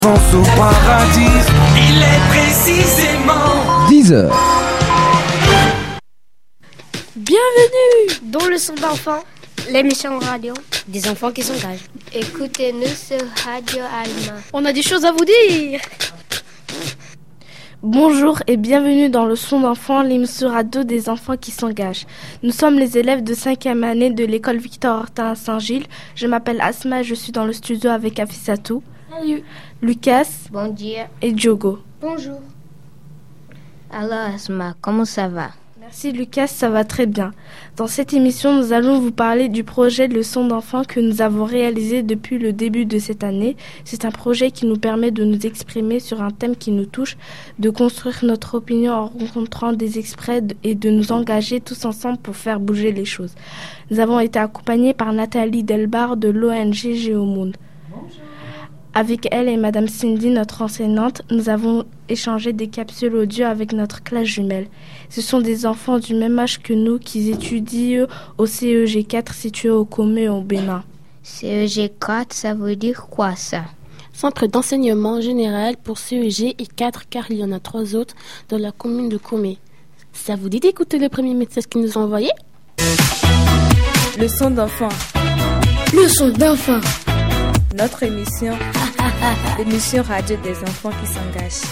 Pense au paradis, il est précisément 10h. Bienvenue dans le son d'enfants, l'émission radio des enfants qui s'engagent. Écoutez-nous sur Radio Alma. On a des choses à vous dire. Bonjour et bienvenue dans le son d'enfants, l'émission radio des enfants qui s'engagent. Nous sommes les élèves de 5e année de l'école Victor Hortin à Saint-Gilles. Je m'appelle Asma et je suis dans le studio avec Afisatou. Salut. Lucas. Bon dia. Et Diogo. Bonjour. Alors Asma, comment ça va? Merci Lucas, ça va très bien. Dans cette émission, nous allons vous parler du projet Le Son d'enfants que nous avons réalisé depuis le début de cette année. C'est un projet qui nous permet de nous exprimer sur un thème qui nous touche, de construire notre opinion en rencontrant des extraits et de nous engager tous ensemble pour faire bouger les choses. Nous avons été accompagnés par Nathalie Delbar de l'ONG Géomonde. Avec elle et Madame Cindy, notre enseignante, nous avons échangé des capsules audio avec notre classe jumelle. Ce sont des enfants du même âge que nous qui étudient au CEG 4 situé au Comé au Bénin. CEG 4, ça veut dire quoi ça? Centre d'enseignement général pour CEG et 4 car il y en a 3 autres dans la commune de Comé. Ça vous dit d'écouter le premier message qu'ils nous ont envoyé? Le son d'enfant. Le son d'enfant. Notre émission, l'émission radio des enfants qui s'engagent.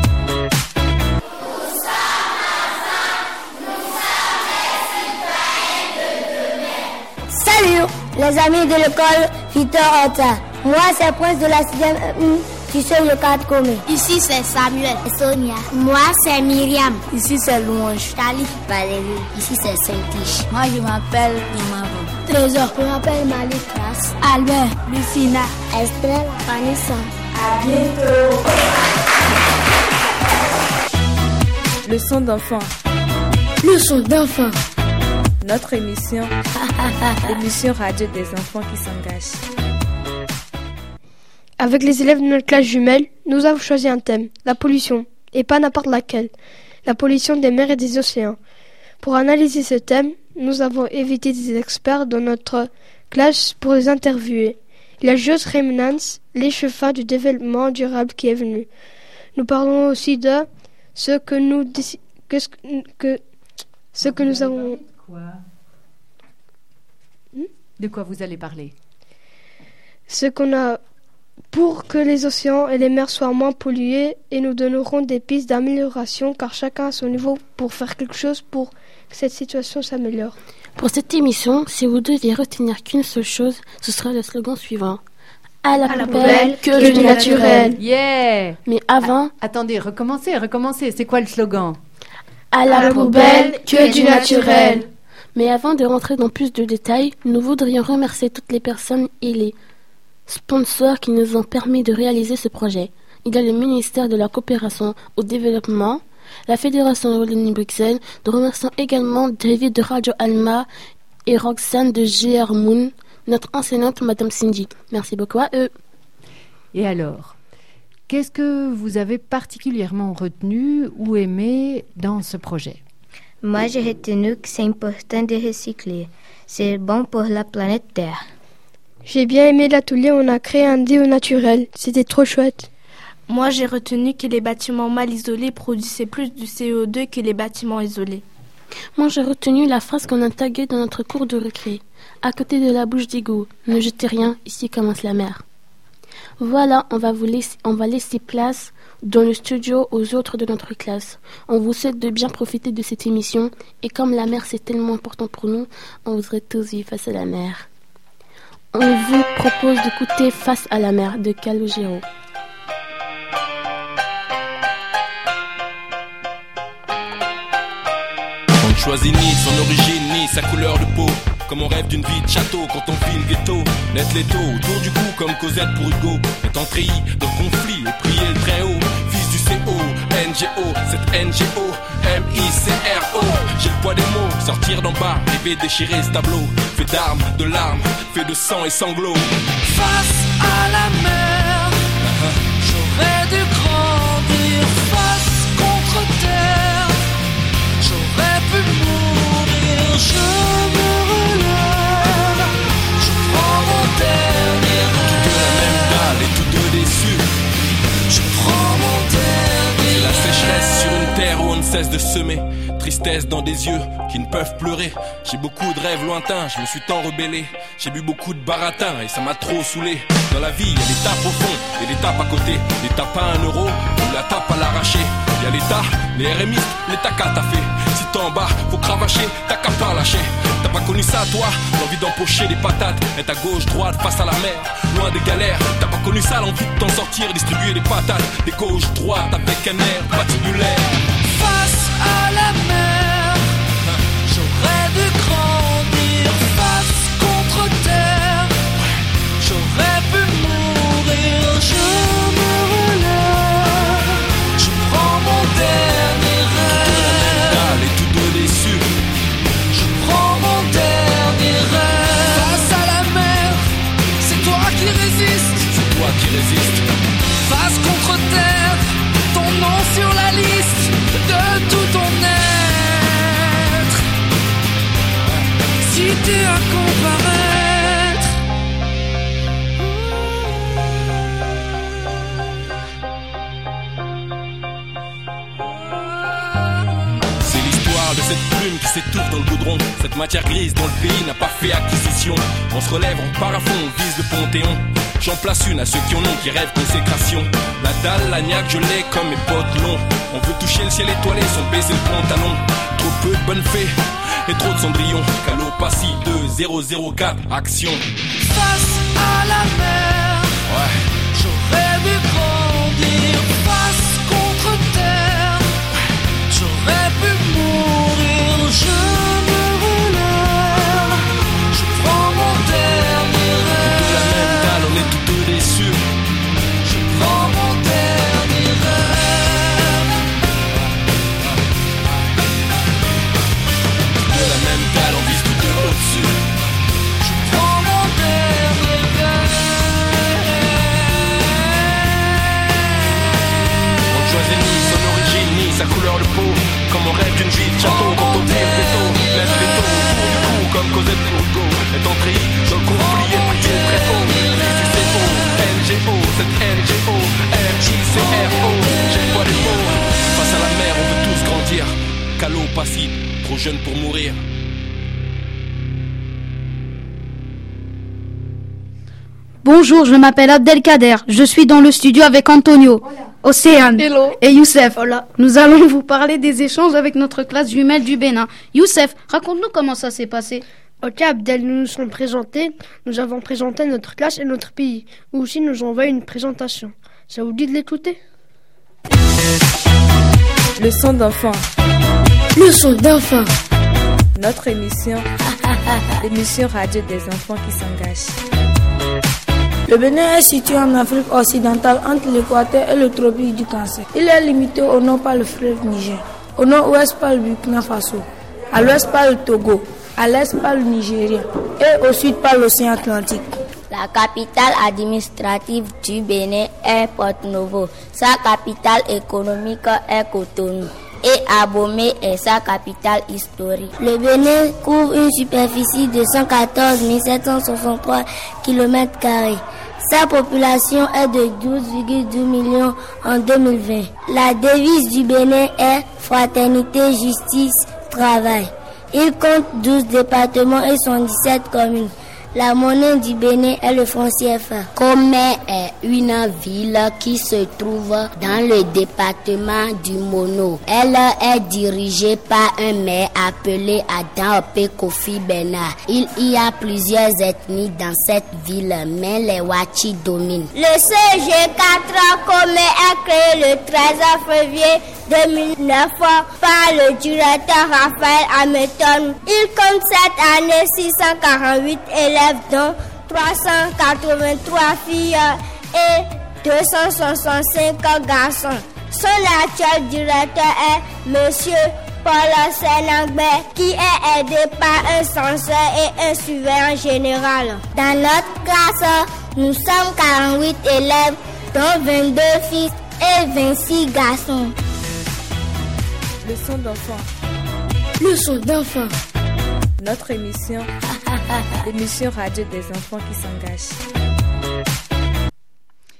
Salut les amis de l'école Victor Hortin. Moi c'est Prince de la 6e qui suis le 4 Comé. Ici c'est Samuel et Sonia. Moi c'est Myriam. Ici c'est Louange. Tali, Valérie. Ici c'est Saint-Tiche. Moi je m'appelle Nimavo. Trésor. Je m'appelle Malik. Albert. Lucina. Estelle. Vanessa. À bientôt. Le son d'enfant. Le son d'enfant. Notre émission, l'émission radio des enfants qui s'engagent. Avec les élèves de notre classe jumelle, nous avons choisi un thème, la pollution, et pas n'importe laquelle, la pollution des mers et des océans. Pour analyser ce thème, nous avons invité des experts dans notre classe pour les interviewer. Il y a Jos Remnants, l'échevin du développement durable qui est venu. Nous parlons aussi de ce que nous avons... De quoi vous allez parler? Ce qu'on a pour que les océans et les mers soient moins pollués, et nous donnerons des pistes d'amélioration car chacun à son niveau pour faire quelque chose pour que cette situation s'améliore. Pour cette émission, si vous deviez retenir qu'une seule chose, ce sera le slogan suivant. À la poubelle, que du naturel. Yeah! Mais avant... Attendez, recommencez. C'est quoi le slogan? À la poubelle, que du naturel. Mais avant de rentrer dans plus de détails, nous voudrions remercier toutes les personnes et les sponsors qui nous ont permis de réaliser ce projet. Il y a le ministère de la Coopération au Développement, la Fédération Wallonie-Bruxelles. Nous remercions également David de Radio Alma et Roxane de GR Moon, notre enseignante Madame Cindy. Merci beaucoup à eux. Et alors, qu'est-ce que vous avez particulièrement retenu ou aimé dans ce projet? Moi, j'ai retenu que c'est important de recycler. C'est bon pour la planète Terre. J'ai bien aimé l'atelier, on a créé un déo naturel. C'était trop chouette. Moi, j'ai retenu que les bâtiments mal isolés produisaient plus du CO2 que les bâtiments isolés. Moi, j'ai retenu la phrase qu'on a taguée dans notre cours de récré. À côté de la bouche d'égout, ne jetez rien, ici commence la mer. Voilà, on va laisser place dans le studio aux autres de notre classe. On vous souhaite de bien profiter de cette émission et comme la mer c'est tellement important pour nous, on voudrait tous vivre face à la mer. On vous propose d'écouter Face à la mer de Calogero. On ne choisit ni son origine ni sa couleur de peau. Comme on rêve d'une vie de château quand on vit le ghetto. Net l'étau autour du cou comme Cosette pour Hugo. Étant treillis dans le conflit et prier le très haut. Fils du CO, NGO, cette NGO, MICRO. J'ai le poids des mots, sortir d'en bas, rêver déchirer ce tableau. Fait d'armes, de larmes, fait de sang et sanglots. Face à la mer, j'aurais dû grandir. Face contre terre, j'aurais pu mourir. Je me relève, je prends mon dernier rêve. Tous deux la même dalle et tous deux déçus. terre où on ne cesse de semer tristesse dans des yeux qui ne peuvent pleurer. J'ai beaucoup de rêves lointains, je me suis tant rebellé. J'ai bu beaucoup de baratin et ça m'a trop saoulé. Dans la vie, il y a l'étape au fond et l'étape à côté. L'étape à 1 euro ou la tape à l'arraché. Il y a l'État, les RMistes, l'État qu'a taffé. Si t'es en bas, faut cravacher, t'as qu'à pas lâcher. T'as pas connu ça toi, l'envie d'empocher des patates. Être à gauche, droite, face à la mer, loin des galères. T'as pas connu ça, l'envie de t'en sortir, distribuer des patates. Des gauche, droite, avec un air patibulaire. Face à la mer, j'aurais dû grandir. Face contre terre, j'aurais pu mourir. Je me relève, je prends mon dernier rêve. Et tout deux déçus, je prends mon dernier rêve. Face à la mer, c'est toi qui résistes. C'est toi qui résistes. Face contre terre, ton nom sur la liste de tout ton être. Si t'es à comparaître. C'est l'histoire de cette plume qui s'étouffe dans le goudron. Cette matière grise dont le pays n'a pas fait acquisition. On se relève, on part à fond, on vise le Panthéon. J'en place une à ceux qui en ont, qui rêvent consécration. La dalle, la niaque, je l'ai comme mes potes longs. On veut toucher le ciel étoilé sans baisser le pantalon. Trop peu de bonnes fées et trop de cendrillons. Calopassie 2004, action. Face à la mer, ouais. J'aurais dû grandir. Face contre terre, ouais. J'aurais pu mourir. Je me relève, je prends mon dernier rêve. De la même dalle, on est tous déçus. Je prends mon dernier rêve. De la même dalle, on vise tout de au-dessus. Je prends mon dernier rêve. On ne choisit ni son origine, ni sa couleur de peau. Comme on rêve d'une vie de château, quand on tire veto. Laisse veto autour du cou, comme Cosette pour Hugo. Est entré dans le conflit et prié très haut. CCO, NGO, cette NGO, RJCRO. J'emploie les mots. Face à la mer, on veut tous grandir. Calopassie, trop jeune pour mourir. Bonjour, je m'appelle Abdelkader. Je suis dans le studio avec Antonio, Océane et Youssef. Hola. Nous allons vous parler des échanges avec notre classe jumelle du Bénin. Youssef, raconte-nous comment ça s'est passé. Ok Abdel, nous nous sommes présentés. Nous avons présenté notre classe et notre pays. Ou aussi nous ont envoyé une présentation. Ça vous dit de l'écouter? Le son d'enfant. Le son d'enfant. Notre émission. L'émission radio des enfants qui s'engagent. Le Bénin est situé en Afrique occidentale entre l'équateur et le tropique du Cancer. Il est limité au nord par le fleuve Niger, au nord-ouest par le Burkina Faso, à l'ouest par le Togo, à l'est par le Nigeria et au sud par l'océan Atlantique. La capitale administrative du Bénin est Porto-Novo. Sa capitale économique est Cotonou. Et Abomey est sa capitale historique. Le Bénin couvre une superficie de 114 763 km². Sa population est de 12,2 millions en 2020. La devise du Bénin est Fraternité, Justice, Travail. Il compte 12 départements et 117 communes. La monnaie du Bénin est le franc CFA. Comé est une ville qui se trouve dans le département du Mono. Elle est dirigée par un maire appelé Adam P. Kofi Bernard. Il y a plusieurs ethnies dans cette ville, mais les Wachi dominent. Le CG4 Comé est créé le 13 février 2009 par le directeur Raphaël Ameton. Il compte cette année 648 élèves, dont 383 filles et 265 garçons. Son actuel directeur est Monsieur Paul Senangbe, qui est aidé par un censeur et un surveillant général. Dans notre classe, nous sommes 48 élèves, dont 22 filles et 26 garçons. Le son d'enfant. Le son d'enfant. Notre émission. L'émission radio des enfants qui s'engagent.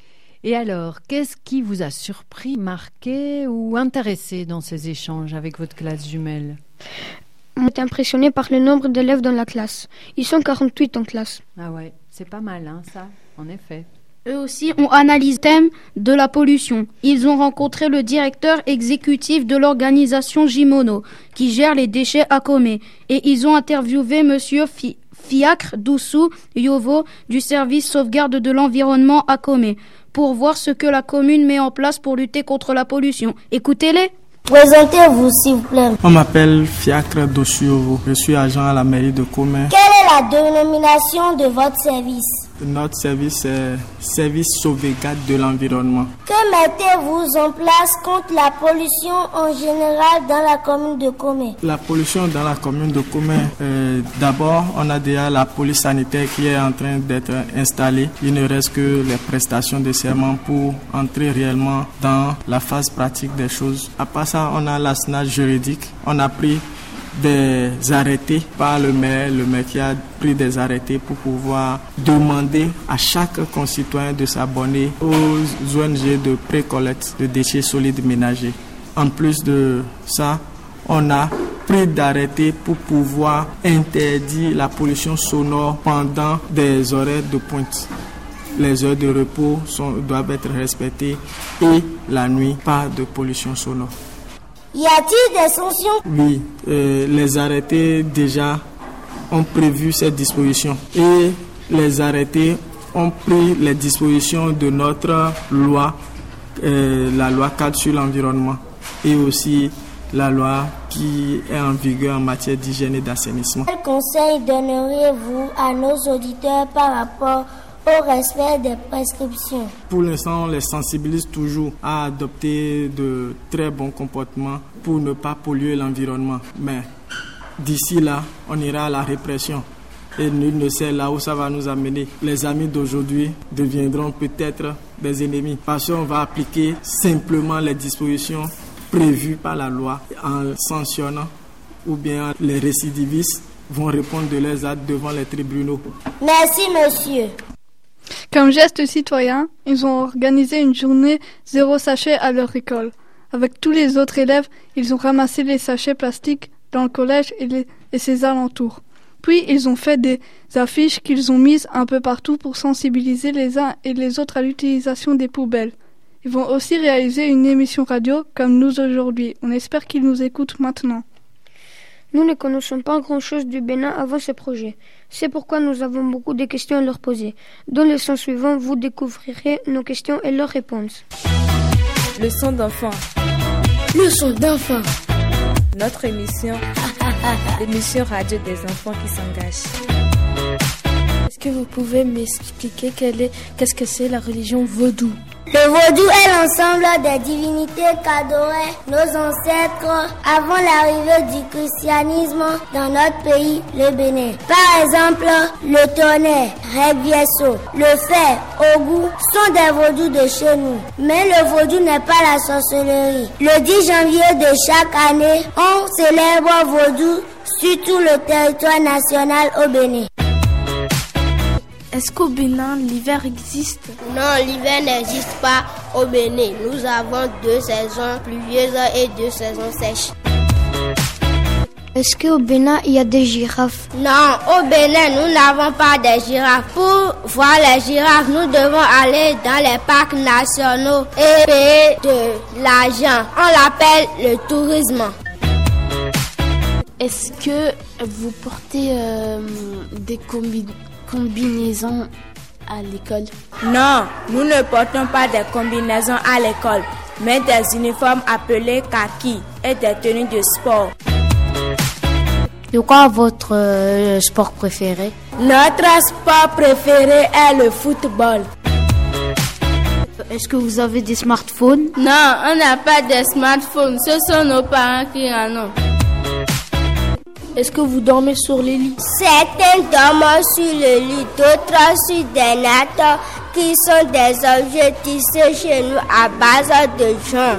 Et alors, qu'est-ce qui vous a surpris, marqué ou intéressé dans ces échanges avec votre classe jumelle? On est impressionné par le nombre d'élèves dans la classe. Ils sont 48 en classe. Ah ouais, c'est pas mal, hein, ça, en effet. Eux aussi ont analysé le thème de la pollution. Ils ont rencontré le directeur exécutif de l'organisation Jimono, qui gère les déchets à Comé. Et ils ont interviewé monsieur Fiacre Doussou Yovo du service sauvegarde de l'environnement à Comé pour voir ce que la commune met en place pour lutter contre la pollution. Écoutez-les. Présentez-vous, s'il vous plaît. On m'appelle Fiacre Doussou Yovo. Je suis agent à la mairie de Comé. Quelle est la dénomination de votre service? Notre service est service sauvegarde de l'environnement. Que mettez-vous en place contre la pollution en général dans la commune de Comé? La pollution dans la commune de Comé, d'abord, on a déjà la police sanitaire qui est en train d'être installée. Il ne reste que les prestations de serment pour entrer réellement dans la phase pratique des choses. À part ça, on a l'assistance juridique. On a pris des arrêtés par le maire qui a pris des arrêtés pour pouvoir demander à chaque concitoyen de s'abonner aux ONG de pré-collecte de déchets solides ménagers. En plus de ça, on a pris d'arrêtés pour pouvoir interdire la pollution sonore pendant des horaires de pointe. Les heures de repos doivent être respectées et la nuit, pas de pollution sonore. Y a-t-il des sanctions? Oui, les arrêtés déjà ont prévu ces dispositions et les arrêtés ont pris les dispositions de notre loi, la loi cadre sur l'environnement et aussi la loi qui est en vigueur en matière d'hygiène et d'assainissement. Quel conseil donneriez-vous à nos auditeurs par rapport au respect des prescriptions? Pour l'instant, on les sensibilise toujours à adopter de très bons comportements pour ne pas polluer l'environnement. Mais d'ici là, on ira à la répression. Et nul ne sait là où ça va nous amener. Les amis d'aujourd'hui deviendront peut-être des ennemis parce qu'on va appliquer simplement les dispositions prévues par la loi en sanctionnant ou bien les récidivistes vont répondre de leurs actes devant les tribunaux. Merci, monsieur. Comme geste citoyen, ils ont organisé une journée zéro sachet à leur école. Avec tous les autres élèves, ils ont ramassé les sachets plastiques dans le collège et ses alentours. Puis, ils ont fait des affiches qu'ils ont mises un peu partout pour sensibiliser les uns et les autres à l'utilisation des poubelles. Ils vont aussi réaliser une émission radio comme nous aujourd'hui. On espère qu'ils nous écoutent maintenant. Nous ne connaissons pas grand-chose du Bénin avant ce projet. C'est pourquoi nous avons beaucoup de questions à leur poser. Dans le son suivant, vous découvrirez nos questions et leurs réponses. Le son d'enfant. Le son d'enfant. Notre émission. L'émission radio des enfants qui s'engagent. Est-ce que vous pouvez m'expliquer qu'est-ce que c'est la religion vaudou? Le vaudou est l'ensemble des divinités qu'adoraient nos ancêtres avant l'arrivée du christianisme dans notre pays, le Bénin. Par exemple, le tonnerre, Revieso, le fer, Ogu sont des vaudous de chez nous. Mais le vaudou n'est pas la sorcellerie. Le 10 janvier de chaque année, on célèbre vaudou sur tout le territoire national au Bénin. Est-ce qu'au Bénin, l'hiver existe? Non, l'hiver n'existe pas au Bénin. Nous avons 2 saisons pluvieuses et 2 saisons sèches. Est-ce qu'au Bénin, il y a des girafes? Non, au Bénin, nous n'avons pas de girafes. Pour voir les girafes, nous devons aller dans les parcs nationaux et payer de l'argent. On l'appelle le tourisme. Est-ce que vous portez des combinaisons à l'école? Non, nous ne portons pas des combinaisons à l'école, mais des uniformes appelés kaki et des tenues de sport. C'est quoi votre sport préféré? Notre sport préféré est le football. Est-ce que vous avez des smartphones? Non, on n'a pas de smartphones, ce sont nos parents qui en ont. Est-ce que vous dormez sur les lits? Certains dorment sur le lit, d'autres sur des nattes qui sont des objets tissés chez nous à base de joints.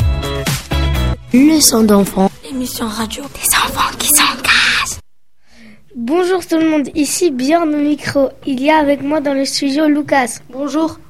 Le son d'enfant. L'émission radio des enfants qui s'engagent. Bonjour tout le monde, ici Björn au micro. Il y a avec moi dans le studio Lucas. Bonjour.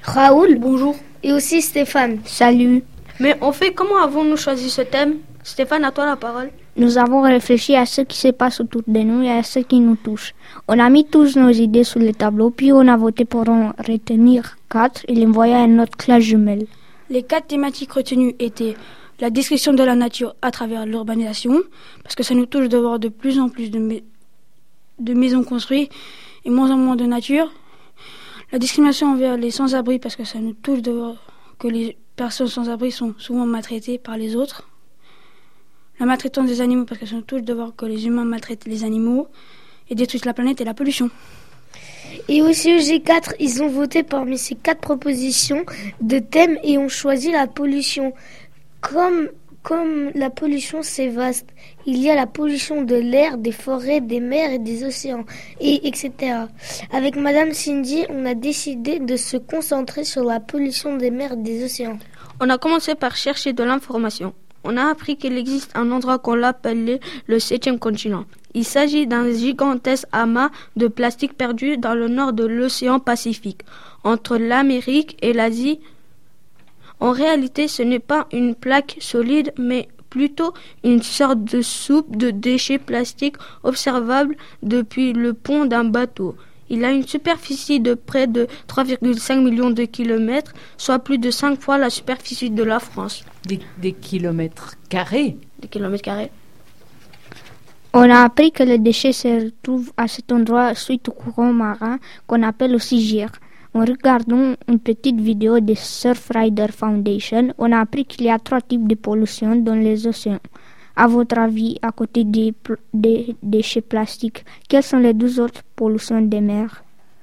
Raoul. Bonjour. Et aussi Stéphane. Salut. Mais en fait, comment avons-nous choisi ce thème? Stéphane, à toi la parole. Nous avons réfléchi à ce qui se passe autour de nous et à ce qui nous touche. On a mis tous nos idées sur le tableau, puis on a voté pour en retenir 4 et les envoyer à notre classe jumelle. Les 4 thématiques retenues étaient la description de la nature à travers l'urbanisation, parce que ça nous touche de voir de plus en plus de maisons construites et moins en moins de nature. La discrimination envers les sans-abri, parce que ça nous touche de voir que les personnes sans-abri sont souvent maltraitées par les autres. La maltraitance des animaux, parce que ça nous touche de voir que les humains maltraitent les animaux et détruisent la planète et la pollution. Et aussi au G4, ils ont voté parmi ces 4 propositions de thèmes et ont choisi la pollution. Comme la pollution c'est vaste, il y a la pollution de l'air, des forêts, des mers et des océans, etc. Avec Madame Cindy, on a décidé de se concentrer sur la pollution des mers et des océans. On a commencé par chercher de l'information. On a appris qu'il existe un endroit qu'on l'appelle le 7e continent. Il s'agit d'un gigantesque amas de plastique perdu dans le nord de l'océan Pacifique, entre l'Amérique et l'Asie. En réalité, ce n'est pas une plaque solide, mais plutôt une sorte de soupe de déchets plastiques observable depuis le pont d'un bateau. Il a une superficie de près de 3,5 millions de kilomètres, soit plus de 5 fois la superficie de la France. Des kilomètres carrés? Des kilomètres carrés. On a appris que les déchets se retrouvent à cet endroit suite au courant marin qu'on appelle aussi gyre. En regardant une petite vidéo de Surfrider Foundation, on a appris qu'il y a 3 types de pollution dans les océans. À votre avis, à côté des déchets plastiques, quelles sont les 2 autres pollutions des mers?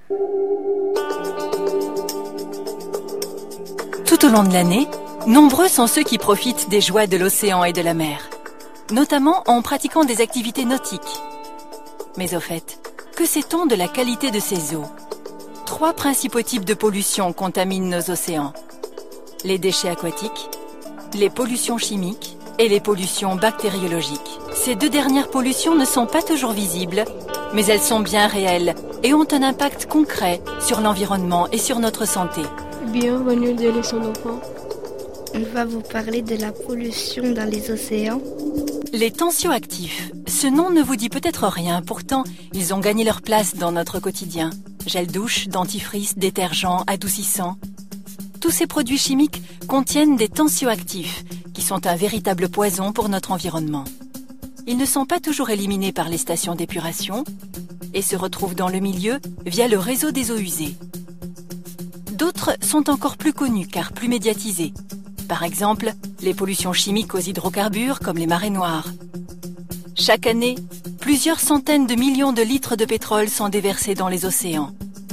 Tout au long de l'année, nombreux sont ceux qui profitent des joies de l'océan et de la mer, notamment en pratiquant des activités nautiques. Mais au fait, que sait-on de la qualité de ces eaux? 3 principaux types de pollution contaminent nos océans: les déchets aquatiques, les pollutions chimiques et les pollutions bactériologiques. Ces 2 dernières pollutions ne sont pas toujours visibles, mais elles sont bien réelles et ont un impact concret sur l'environnement et sur notre santé. Bienvenue dans les Leçons d'enfants. On va vous parler de la pollution dans les océans. Les tensioactifs. Ce nom ne vous dit peut-être rien, pourtant ils ont gagné leur place dans notre quotidien. Gel douche, dentifrice, détergent, adoucissant. Tous ces produits chimiques contiennent des tensioactifs, qui sont un véritable poison pour notre environnement. Ils ne sont pas toujours éliminés par les stations d'épuration et se retrouvent dans le milieu via le réseau des eaux usées. D'autres sont encore plus connus car plus médiatisés. Par exemple, les pollutions chimiques aux hydrocarbures comme les marées noires. Chaque année, plusieurs centaines de millions de litres de pétrole sont déversés dans les océans.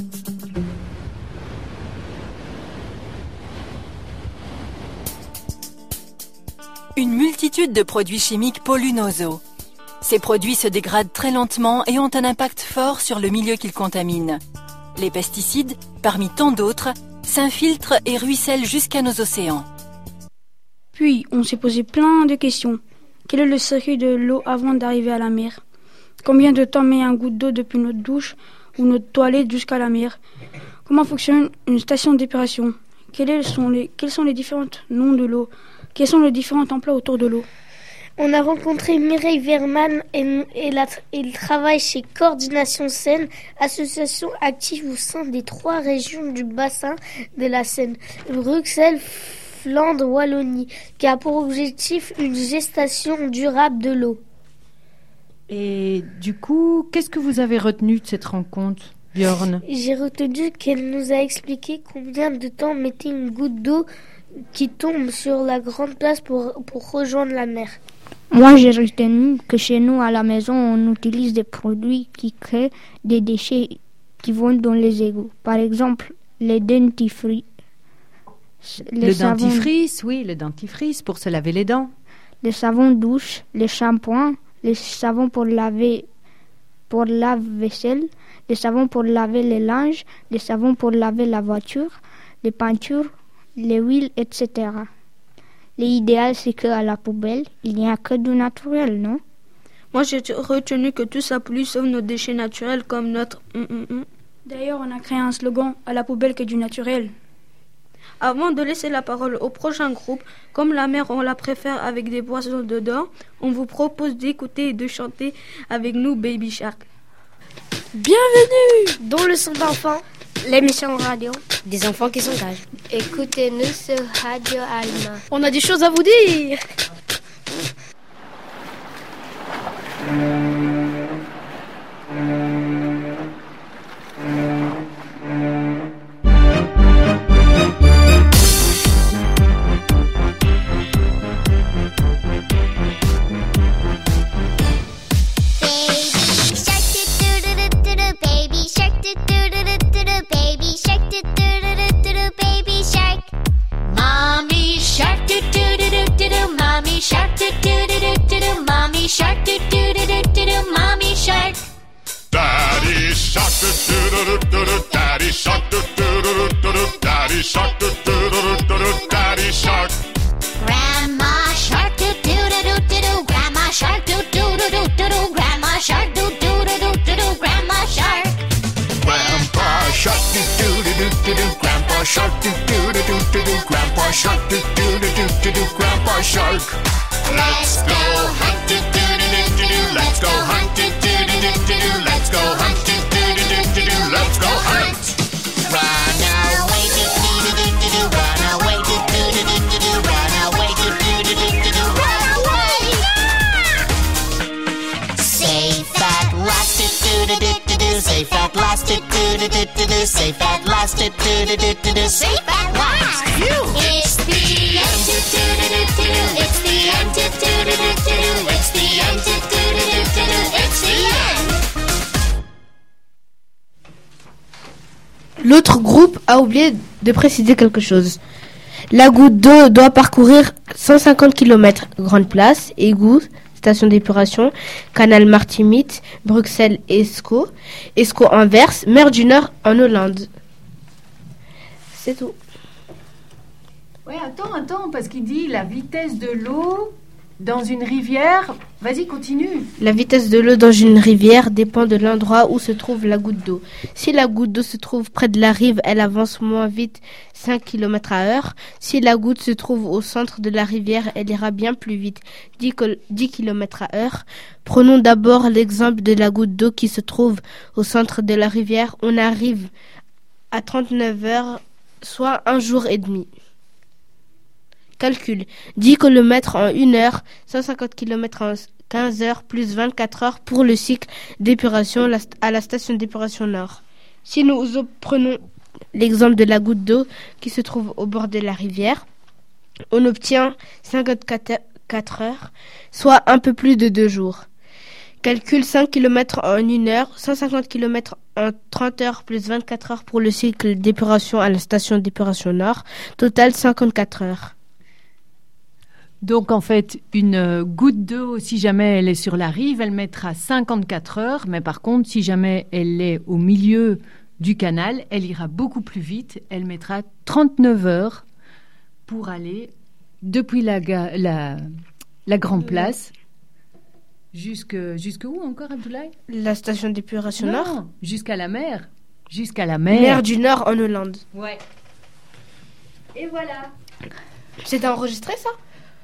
Une multitude de produits chimiques polluent nos eaux. Ces produits se dégradent très lentement et ont un impact fort sur le milieu qu'ils contaminent. Les pesticides, parmi tant d'autres, s'infiltrent et ruissellent jusqu'à nos océans. Puis, on s'est posé plein de questions. Quel est le circuit de l'eau avant d'arriver à la mer? Combien de temps met un goutte d'eau depuis notre douche ou notre toilette jusqu'à la mer? Comment fonctionne une station d'épuration? Quels sont les différents noms de l'eau? Quels sont les différents emplois autour de l'eau? On a rencontré Mireille Verman elle travaille chez Coordination Seine, association active au sein des 3 régions du bassin de la Seine, Bruxelles, Flandre, Wallonie, qui a pour objectif une gestion durable de l'eau. Et du coup, qu'est-ce que vous avez retenu de cette rencontre, Björn? J'ai retenu qu'elle nous a expliqué combien de temps mettait une goutte d'eau qui tombe sur la grande place pour rejoindre la mer. Moi, j'ai retenu que chez nous, à la maison, on utilise des produits qui créent des déchets qui vont dans les égouts. Par exemple, les dentifrices. Le dentifrice pour se laver les dents. Les savons douche, les shampoings, les savons pour laver pour lave-vaisselle, les savons pour laver les linges, les savons pour laver la voiture, les peintures, les huiles, etc. L'idéal, c'est qu'à la poubelle, il n'y a que du naturel, non? Moi, j'ai retenu que tout ça pollue sauf nos déchets naturels comme notre... D'ailleurs, on a créé un slogan « À la poubelle que du naturel ». Avant de laisser la parole au prochain groupe, comme la mer on la préfère avec des poissons dedans, on vous propose d'écouter et de chanter avec nous Baby Shark. Bienvenue dans le son d'enfants, l'émission radio des enfants qui s'engagent. Écoutez-nous sur Radio Alma. On a des choses à vous dire. L'autre groupe a oublié de préciser quelque chose. La goutte d'eau doit parcourir 150 km. Grande Place, Égout, station d'épuration, Canal Martimitte, Bruxelles, Escaut, Escaut-Anvers, Mer du Nord en Hollande. C'est tout. Ouais, attends, parce qu'il dit la vitesse de l'eau dans une rivière. Vas-y, continue. La vitesse de l'eau dans une rivière dépend de l'endroit où se trouve la goutte d'eau. Si la goutte d'eau se trouve près de la rive, elle avance moins vite, 5 km/h. Si la goutte se trouve au centre de la rivière, elle ira bien plus vite, 10 km/h. Prenons d'abord l'exemple de la goutte d'eau qui se trouve au centre de la rivière. On arrive à 39 heures, soit 1 jour et demi. Calcul. 10 km en 1 heure, 150 km en 15 heures, plus 24 heures pour le cycle d'épuration à la station d'épuration Nord. Si nous prenons l'exemple de la goutte d'eau qui se trouve au bord de la rivière, on obtient 54 heures, soit un peu plus de 2 jours. Calcul 5 km en 1 heure, 150 km en 30 heures, plus 24 heures pour le cycle d'épuration à la station d'épuration Nord. Total 54 heures. Donc en fait, une goutte d'eau, si jamais elle est sur la rive, elle mettra 54 heures. Mais par contre, si jamais elle est au milieu du canal, elle ira beaucoup plus vite. Elle mettra 39 heures pour aller depuis la Grande Place jusque où encore, Abdoulaye? La station d'épuration Nord. Non, jusqu'à la mer. Mer du Nord en Hollande. Ouais. Et voilà. C'est enregistré ça?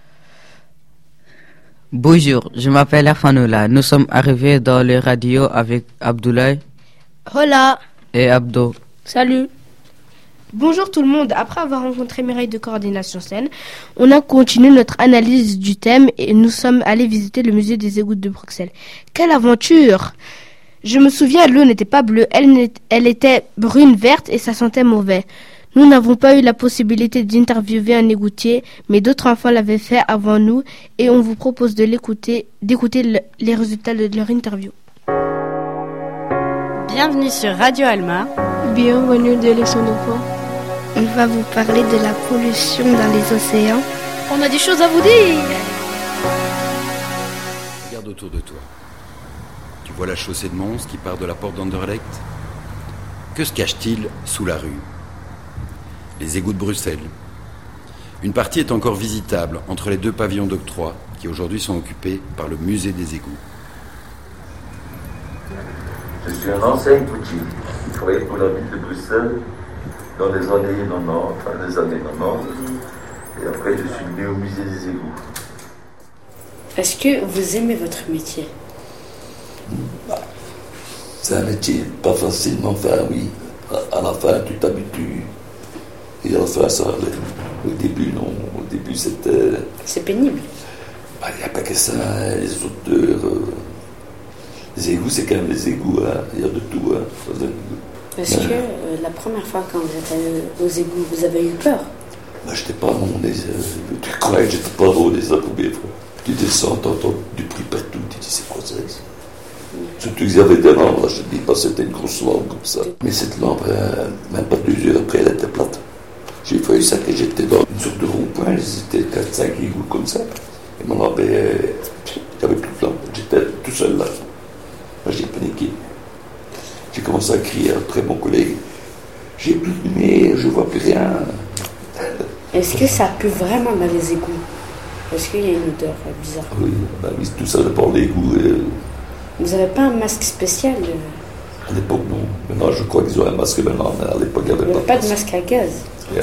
Bonjour, je m'appelle Afanoula. Nous sommes arrivés dans le radio avec Abdoulaye. Hola. Et Abdo. Salut. Bonjour tout le monde. Après avoir rencontré Mireille de Coordination Scène, on a continué notre analyse du thème et nous sommes allés visiter le musée des égouts de Bruxelles. Quelle aventure! Je me souviens, l'eau n'était pas bleue, elle était brune, verte et ça sentait mauvais. Nous n'avons pas eu la possibilité d'interviewer un égoutier, mais d'autres enfants l'avaient fait avant nous et on vous propose d'écouter les résultats de leur interview. Bienvenue sur Radio Alma. Bienvenue dans les sons d'enfants. On va vous parler de la pollution dans les océans. On a des choses à vous dire. Regarde autour de toi. Tu vois la chaussée de Mons qui part de la porte d'Anderlecht? Que se cache-t-il sous la rue? Les égouts de Bruxelles. Une partie est encore visitable entre les 2 pavillons d'octroi qui aujourd'hui sont occupés par le musée des égouts. Je suis un ancien égoutier qui travaillait pour la ville de Bruxelles dans les années 90, fin des années 90. Et après, je suis venu au musée des égouts. Est-ce que vous aimez votre métier? C'est un métier pas facilement fait, oui. À la fin, tu t'habitues. Et à la fin, ça allait. Au début, non. Au début, c'était... C'est pénible. Il n'y a pas que ça, les odeurs. Les égouts, c'est quand même les égouts. Hein. Il y a de tout. Hein. Est-ce que la première fois quand vous êtes allé aux égouts, vous avez eu peur? Je n'étais pas bon. Tu croyais que j'étais pas bon les premières fois. Tu descends, t'entends du bruit partout. Tu dis, c'est quoi ça? Surtout qu'ils avaient des lampes, je ne dis pas c'était une grosse lampe comme ça. Mais cette lampe, même pas 2 heures après, elle était plate. J'ai fait ça que j'étais dans une sorte de rond-point, c'était 4-5 égouts comme ça. Et ma lampe, il n'y avait plus de lampe, j'étais tout seul là. Là, j'ai paniqué. J'ai commencé à crier à un très bon collègue. J'ai plus de lumière, je ne vois plus rien. Est-ce que ça pue vraiment dans les égouts? Est-ce qu'il y a une odeur bizarre? Oui, tout ça dépend des égouts. Vous n'avez pas un masque spécial? À l'époque, non. Maintenant, je crois qu'ils ont un masque maintenant, mais à l'époque, il n'y avait pas de masque à gaz? Yeah.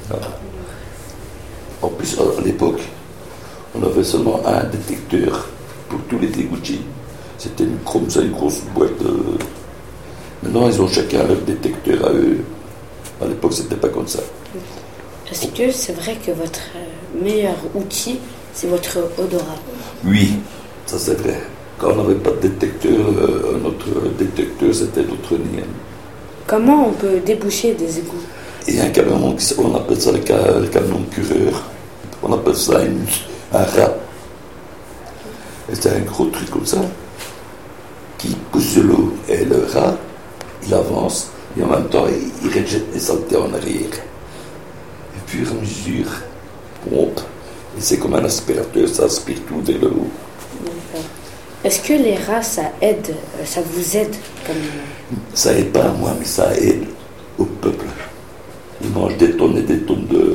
En plus, à l'époque, on avait seulement un détecteur pour tous les égoutiers. C'était une grosse boîte. Maintenant, ils ont chacun leur détecteur à eux. À l'époque, c'était pas comme ça. Est-ce que c'est vrai que votre meilleur outil, c'est votre odorat? Oui, ça c'est vrai. Quand on n'avait pas de détecteur, notre détecteur, c'était notre nez. Comment on peut déboucher des égouts? Il y a un camion, on appelle ça le camion cureur. On appelle ça un rat. Et c'est un gros truc comme ça qui pousse de l'eau. Et le rat, il avance et en même temps, il rejette les saletés en arrière. Et puis, à mesure, pompe. Et c'est comme un aspirateur, ça aspire tout vers le haut. D'accord. Est-ce que les rats, ça aide, ça vous aide comme... Ça aide pas à moi, mais ça aide au peuple. Ils mangent des tonnes et des tonnes de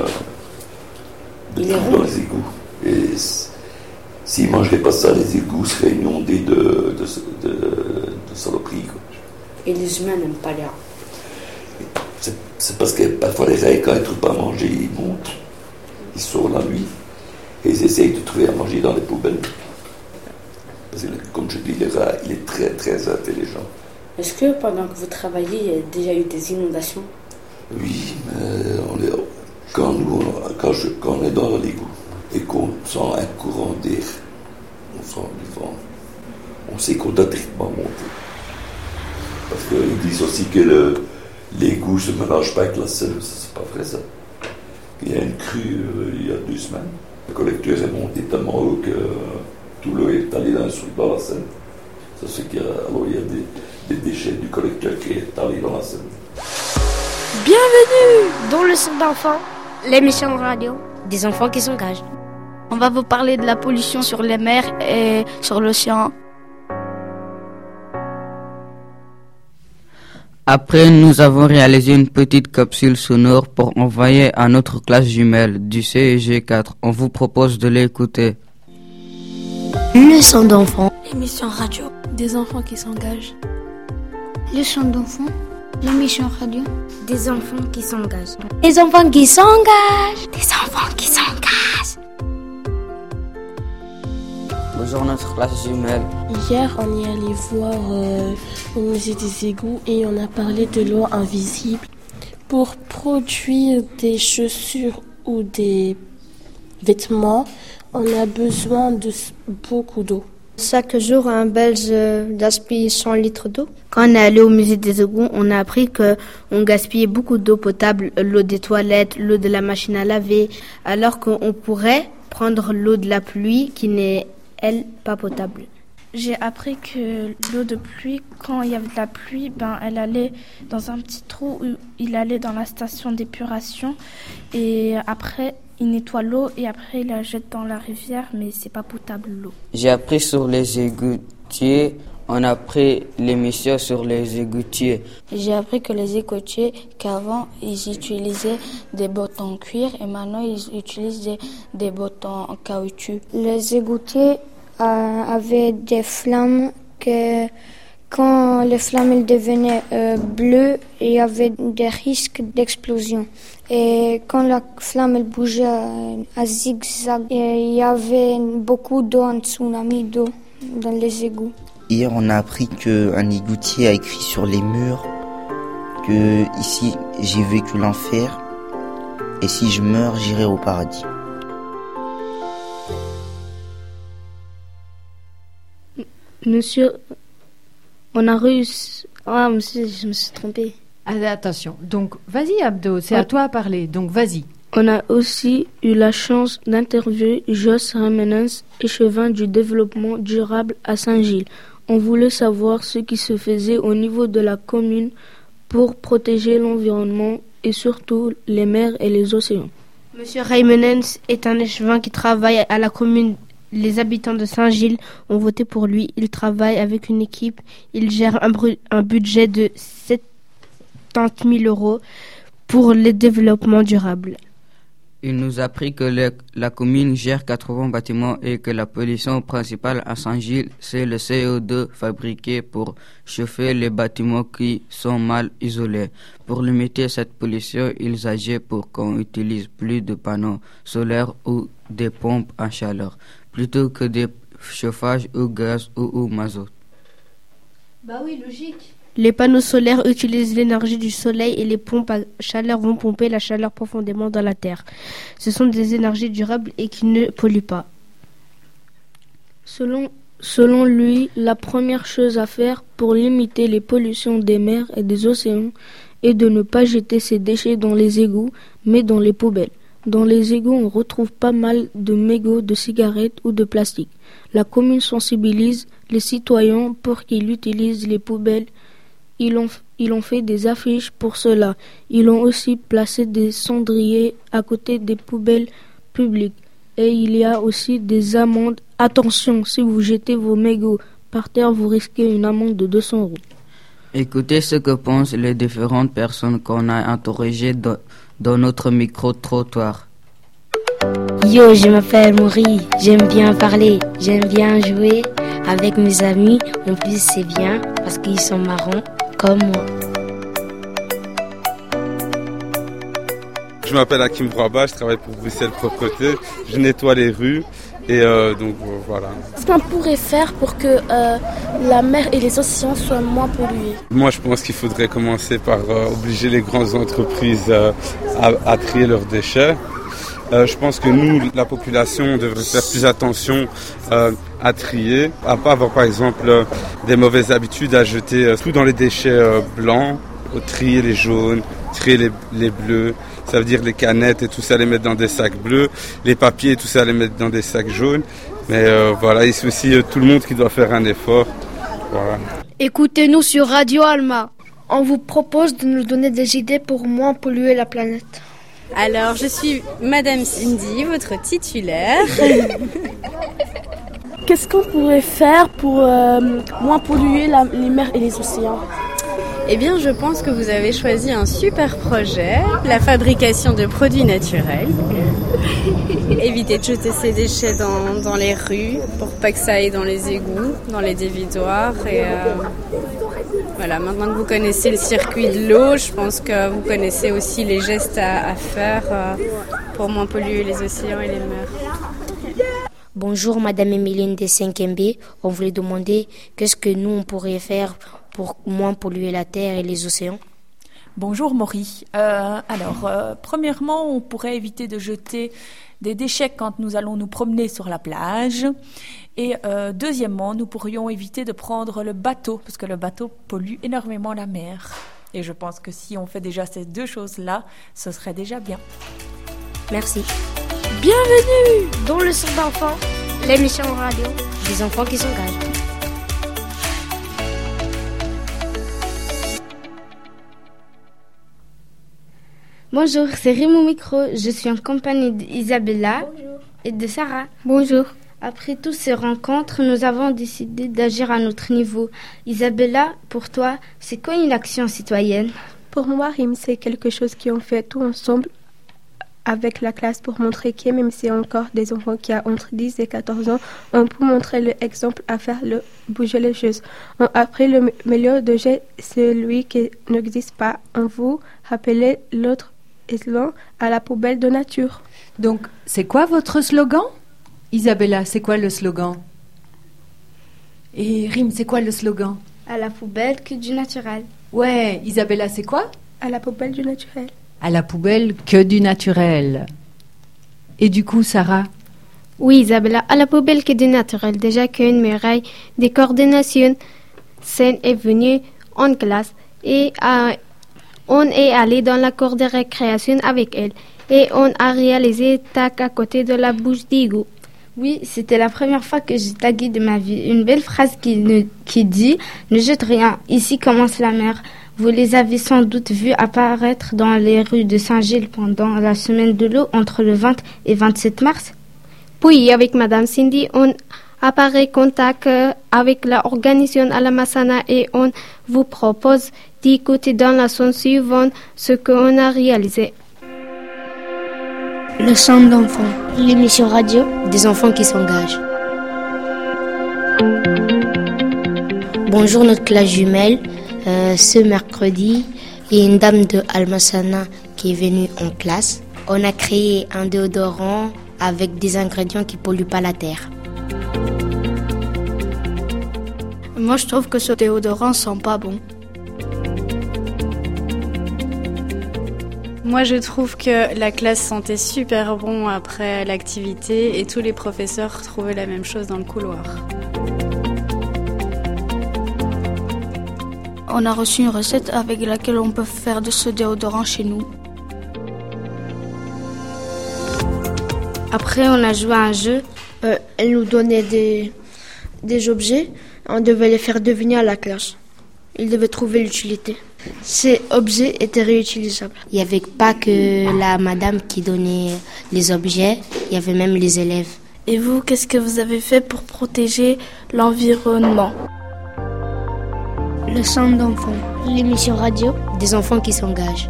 trucs dans les égouts. Et s'ils ne mangeraient pas ça, les égouts seraient inondés de saloperies. Et les humains n'aiment pas les rats? C'est parce que parfois les rats, quand ils ne trouvent pas à manger, ils montent. Ils sortent la nuit et ils essayent de trouver à manger dans les poubelles. Parce que, comme je dis, le rat, il est très très intelligent. Est-ce que pendant que vous travaillez, il y a déjà eu des inondations? Oui, mais quand on est dans l'égout et qu'on sent un courant d'air, on sent du vent, on sait qu'on doit directement monter. Parce qu'ils disent aussi que l'égout ne se mélange pas avec la Seine, c'est pas vrai ça. Il y a une crue il y a 2 semaines. Le collecteur est monté tellement haut que tout l'eau est allé dans la Seine. Ça fait qu'il y a des déchets du collecteur qui est allé dans la Seine. Bienvenue dans le Son d'enfants, l'émission de radio des enfants qui s'engagent. On va vous parler de la pollution sur les mers et sur l'océan. Après, nous avons réalisé une petite capsule sonore pour envoyer à notre classe jumelle du CEG 4. On vous propose de l'écouter. Le Son d'enfants, l'émission radio des enfants qui s'engagent. Le Son d'enfants, l'émission radio des enfants qui s'engagent. Les enfants qui s'engagent. Des enfants qui s'engagent. Bonjour notre classe jumelle. Hier, on y allait voir au musée des égouts et on a parlé de l'eau invisible. Pour produire des chaussures ou des vêtements, on a besoin de beaucoup d'eau. Chaque jour, un Belge gaspille 100 litres d'eau. Quand on est allé au musée des égouts, on a appris qu'on gaspillait beaucoup d'eau potable, l'eau des toilettes, l'eau de la machine à laver, alors qu'on pourrait prendre l'eau de la pluie qui n'est, elle, pas potable. J'ai appris que l'eau de pluie, quand il y avait de la pluie, elle allait dans un petit trou où il allait dans la station d'épuration et après il nettoie l'eau et après il la jette dans la rivière, mais c'est pas potable l'eau. J'ai appris sur les égoutiers, on a pris l'émission sur les égoutiers. J'ai appris que les égoutiers, qu'avant ils utilisaient des bottes en cuir et maintenant ils utilisent des bottes en caoutchouc. Les égoutiers avaient des flammes que Quand les flammes devenaient bleues, il y avait des risques d'explosion. Et quand la flamme bougeait à zigzag, il y avait beaucoup d'eau, un tsunami d'eau dans les égouts. Hier, on a appris qu'un égoutier a écrit sur les murs que ici, j'ai vécu l'enfer et si je meurs, j'irai au paradis. Monsieur, on a réussi... Ah, monsieur, je me suis trompée. Allez, attention. Donc, vas-y, Abdo, c'est à toi à parler. Donc, vas-y. On a aussi eu la chance d'interviewer Jos Remenens, échevin du développement durable à Saint-Gilles. On voulait savoir ce qui se faisait au niveau de la commune pour protéger l'environnement et surtout les mers et les océans. Monsieur Remenens est un échevin qui travaille à la commune. Les habitants de Saint-Gilles ont voté pour lui. Il travaille avec une équipe. Il gère un budget de 70 000 € pour le développement durable. Il nous a appris que la commune gère 80 bâtiments et que la pollution principale à Saint-Gilles, c'est le CO2 fabriqué pour chauffer les bâtiments qui sont mal isolés. Pour limiter cette pollution, ils agissent pour qu'on utilise plus de panneaux solaires ou des pompes à chaleur, plutôt que des chauffages au gaz ou au mazout. Bah oui, logique. Les panneaux solaires utilisent l'énergie du soleil et les pompes à chaleur vont pomper la chaleur profondément dans la terre. Ce sont des énergies durables et qui ne polluent pas. Selon lui, la première chose à faire pour limiter les pollutions des mers et des océans est de ne pas jeter ses déchets dans les égouts, mais dans les poubelles. Dans les égouts, on retrouve pas mal de mégots de cigarettes ou de plastique. La commune sensibilise les citoyens pour qu'ils utilisent les poubelles. Ils ont fait des affiches pour cela. Ils ont aussi placé des cendriers à côté des poubelles publiques. Et il y a aussi des amendes. Attention, si vous jetez vos mégots par terre, vous risquez une amende de 200 €. Écoutez ce que pensent les différentes personnes qu'on a interrogées dans notre micro-trottoir. Yo, je m'appelle Maury, j'aime bien parler, j'aime bien jouer avec mes amis. En plus, c'est bien parce qu'ils sont marrants comme moi. Je m'appelle Hakim Brouaba, je travaille pour Bruxelles Propreté, je nettoie les rues et donc voilà. Qu'est-ce qu'on pourrait faire pour que la mer et les océans soient moins pollués? Moi je pense qu'il faudrait commencer par obliger les grandes entreprises à trier leurs déchets. Je pense que nous, la population, devrait faire plus attention à trier, à pas avoir par exemple des mauvaises habitudes à jeter tout dans les déchets blancs, trier les jaunes, trier les bleus, ça veut dire les canettes et tout ça les mettre dans des sacs bleus, les papiers et tout ça les mettre dans des sacs jaunes. Mais voilà, c'est aussi tout le monde qui doit faire un effort. Voilà. Écoutez-nous sur Radio Alma. On vous propose de nous donner des idées pour moins polluer la planète. Alors, je suis Madame Cindy, votre titulaire. Qu'est-ce qu'on pourrait faire pour moins polluer les mers et les océans? Eh bien, je pense que vous avez choisi un super projet, la fabrication de produits naturels. Éviter de jeter ses déchets dans les rues pour pas que ça aille dans les égouts, dans les dévidoirs. Et voilà, maintenant que vous connaissez le circuit de l'eau, je pense que vous connaissez aussi les gestes à faire pour moins polluer les océans et les mers. Bonjour Madame Emeline de 5e B. On voulait demander qu'est-ce que nous on pourrait faire pour moins polluer la terre et les océans. Bonjour Maury. Premièrement, on pourrait éviter de jeter des déchets quand nous allons nous promener sur la plage. Et deuxièmement, nous pourrions éviter de prendre le bateau, parce que le bateau pollue énormément la mer. Et je pense que si on fait déjà ces deux choses-là, ce serait déjà bien. Merci. Bienvenue dans le Son d'enfants, l'émission radio des enfants qui s'engagent. Bonjour, c'est Rimo Micro. Je suis en compagnie d'Isabella et de Sarah. Bonjour. Après toutes ces rencontres, nous avons décidé d'agir à notre niveau. Isabella, pour toi, c'est quoi une action citoyenne? Pour moi, Rim, c'est quelque chose qu'on fait tous ensemble avec la classe pour montrer que même si encore des enfants qui ont entre 10 et 14 ans, on peut montrer l'exemple à faire bouger les choses. On a appris le meilleur de jeu, celui qui n'existe pas. On vous rappelle l'autre slogan à la poubelle de nature. Donc, c'est quoi votre slogan? Isabella, c'est quoi le slogan? Et Rim, c'est quoi le slogan? À la poubelle que du naturel. Ouais, Isabella, c'est quoi? À la poubelle du naturel. À la poubelle que du naturel. Et du coup, Sarah? Oui, Isabella, à la poubelle que du naturel. Déjà qu'une muraille de coordination saine est venue en classe et on est allé dans la cour de récréation avec elle. Et on a réalisé tac à côté de la bouche d'égout. Oui, c'était la première fois que j'ai tagué de ma vie. Une belle phrase qui dit « Ne jette rien, ici commence la mer ». Vous les avez sans doute vus apparaître dans les rues de Saint-Gilles pendant la semaine de l'eau entre le 20 et 27 mars. Puis, avec Madame Cindy, on apparaît contact avec l'organisation à la Massana et on vous propose d'écouter dans la leçon suivante ce qu'on a réalisé. Leçon d'enfants, l'émission radio des enfants qui s'engagent. Bonjour notre classe jumelle. Ce mercredi, il y a une dame de Almasana qui est venue en classe. On a créé un déodorant avec des ingrédients qui ne polluent pas la terre. Moi, je trouve que ce déodorant sent pas bon. Moi, je trouve que la classe sentait super bon après l'activité et tous les professeurs trouvaient la même chose dans le couloir. On a reçu une recette avec laquelle on peut faire de ce déodorant chez nous. Après, on a joué à un jeu. Elle nous donnait des objets. On devait les faire deviner à la classe. Ils devaient trouver l'utilité. Ces objets étaient réutilisables. Il n'y avait pas que la madame qui donnait les objets, il y avait même les élèves. Et vous, qu'est-ce que vous avez fait pour protéger l'environnement? Leçon d'enfants, l'émission radio des enfants qui s'engagent.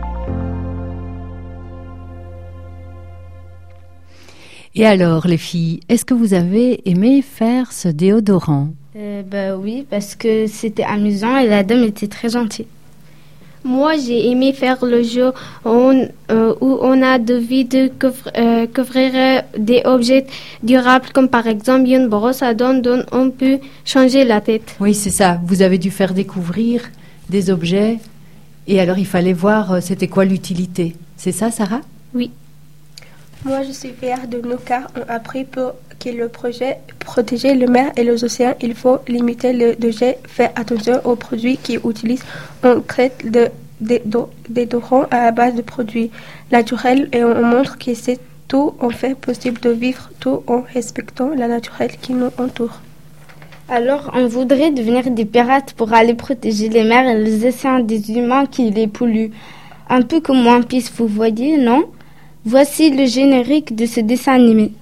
Et alors, les filles, est-ce que vous avez aimé faire ce déodorant? Oui, parce que c'était amusant et la dame était très gentille. Moi, j'ai aimé faire le jeu où on a deviné couvrir des objets durables, comme par exemple une brosse à dents dont on peut changer la tête. Oui, c'est ça. Vous avez dû faire découvrir des objets et alors il fallait voir c'était quoi l'utilité. C'est ça, Sarah? Oui. Moi, je suis fière de nous car on a appris que le projet protéger les mers et les océans, il faut limiter le déchet, faire attention aux produits qui utilisent. On crée des déodorants à la base de produits naturels et on montre que c'est tout en fait possible de vivre tout en respectant la nature qui nous entoure. Alors, on voudrait devenir des pirates pour aller protéger les mers et les océans des humains qui les polluent. Un peu comme One Piece, vous voyez, non? Voici le générique de ce dessin animé.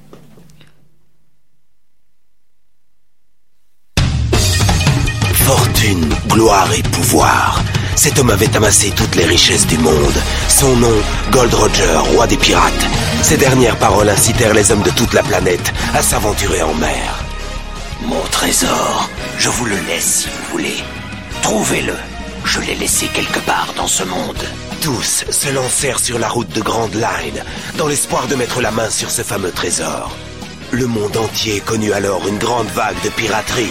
Fortune, gloire et pouvoir. Cet homme avait amassé toutes les richesses du monde. Son nom, Gold Roger, roi des pirates. Ces dernières paroles incitèrent les hommes de toute la planète à s'aventurer en mer. Mon trésor, je vous le laisse si vous voulez. Trouvez-le. Je l'ai laissé quelque part dans ce monde. Tous se lancèrent sur la route de Grand Line, dans l'espoir de mettre la main sur ce fameux trésor. Le monde entier connut alors une grande vague de piraterie.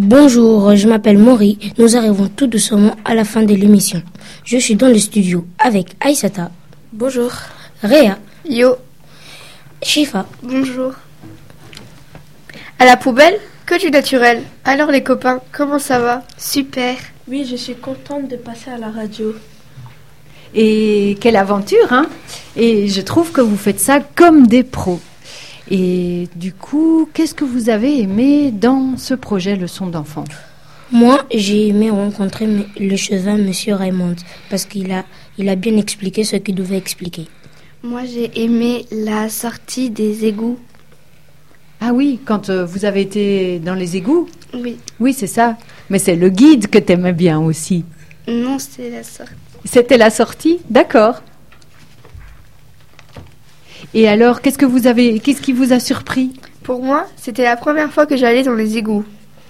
Bonjour, je m'appelle Maury. Nous arrivons tout doucement à la fin de l'émission. Je suis dans le studio avec Aïssata. Bonjour. Réa. Yo. Shifa. Bonjour. À la poubelle, que du naturel. Alors les copains, comment ça va? Super. Oui, je suis contente de passer à la radio. Et quelle aventure, hein? Et je trouve que vous faites ça comme des pros. Et du coup, qu'est-ce que vous avez aimé dans ce projet Leçon d'enfant? Moi, j'ai aimé rencontrer le chevin Monsieur Raymond parce qu'il a bien expliqué ce qu'il devait expliquer. Moi, j'ai aimé la sortie des égouts. Ah oui, quand vous avez été dans les égouts? Oui. Oui, c'est ça. Mais c'est le guide que t'aimais bien aussi. Non, c'est la sortie. C'était la sortie? D'accord. Et alors, qu'est-ce qui vous a surpris? Pour moi, c'était la première fois que j'allais dans les égouts.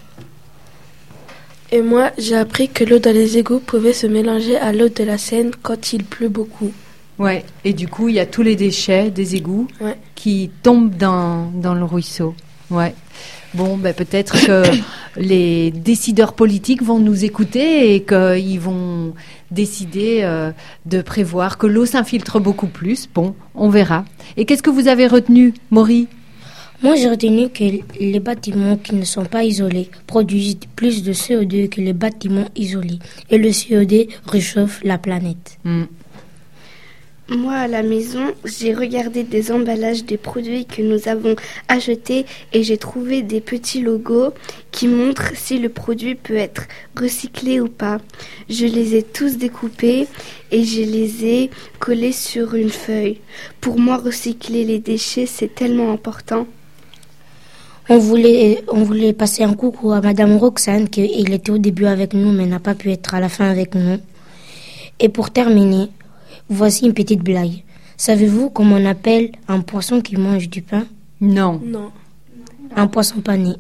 Et moi, j'ai appris que l'eau dans les égouts pouvait se mélanger à l'eau de la Seine quand il pleut beaucoup. Ouais, et du coup, il y a tous les déchets des égouts ouais. qui tombent dans le ruisseau. Ouais. Bon, ben peut-être que les décideurs politiques vont nous écouter et qu'ils vont décider de prévoir que l'eau s'infiltre beaucoup plus. Bon, on verra. Et qu'est-ce que vous avez retenu, Maury? Moi, j'ai retenu que les bâtiments qui ne sont pas isolés produisent plus de CO2 que les bâtiments isolés. Et le CO2 réchauffe la planète. Moi, à la maison, j'ai regardé des emballages des produits que nous avons achetés et j'ai trouvé des petits logos qui montrent si le produit peut être recyclé ou pas. Je les ai tous découpés et je les ai collés sur une feuille. Pour moi, recycler les déchets, c'est tellement important. On voulait passer un coucou à Madame Roxane, qui était au début avec nous, mais n'a pas pu être à la fin avec nous. Et pour terminer, voici une petite blague. Savez-vous comment on appelle un poisson qui mange du pain? Non. Non. Un poisson pané.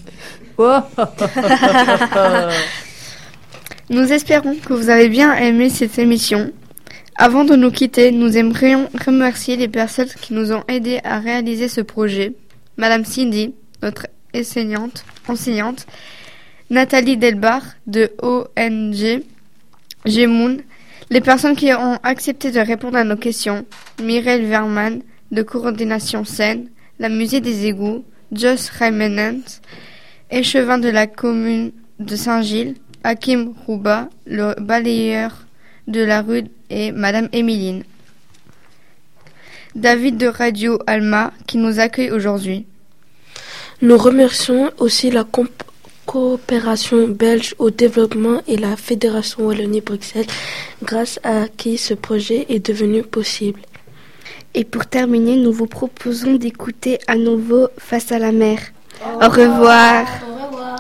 Nous espérons que vous avez bien aimé cette émission. Avant de nous quitter, nous aimerions remercier les personnes qui nous ont aidés à réaliser ce projet. Madame Cindy, notre enseignante, Nathalie Delbar de ONG Gemoun, les personnes qui ont accepté de répondre à nos questions, Mireille Verman de Coordination Seine, la Musée des Égouts, Joss Raymenant, échevin de la commune de Saint-Gilles, Hakim Rouba, le balayeur de la rue et Madame Émiline. David de Radio Alma qui nous accueille aujourd'hui. Nous remercions aussi la coopération belge au développement et la Fédération Wallonie-Bruxelles, grâce à qui ce projet est devenu possible. Et pour terminer, nous vous proposons d'écouter à nouveau Face à la mer. Au revoir. Au revoir.